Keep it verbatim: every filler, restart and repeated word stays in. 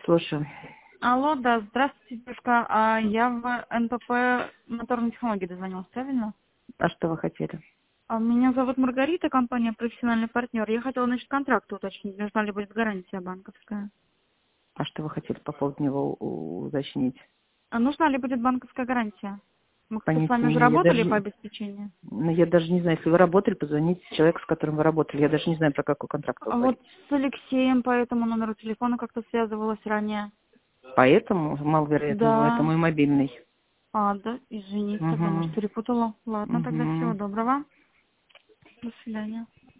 Слушаю. Алло, да, здравствуйте, девушка. А я в эн пэ пэ моторной технологии дозвонилась, правильно? А что вы хотели? А меня зовут Маргарита, компания «Профессиональный партнер». Я хотела, значит, контракт уточнить, нужна ли будет гарантия банковская. А что вы хотели по поводу него у- уточнить? А нужна ли будет банковская гарантия? Мы как-то с Понятия вами не уже имею. Я работали даже, по обеспечению. ну, я даже не знаю, если вы работали, позвоните человеку, с которым вы работали. Я даже не знаю, про какой контракт вы А вот говорите. с Алексеем по этому номеру телефона как-то связывалась ранее. Поэтому, маловероятно, это Да. мой мобильный. А, да, извините, тогда, Угу. может, перепутала. Ладно, тогда всего Угу. доброго. До свидания.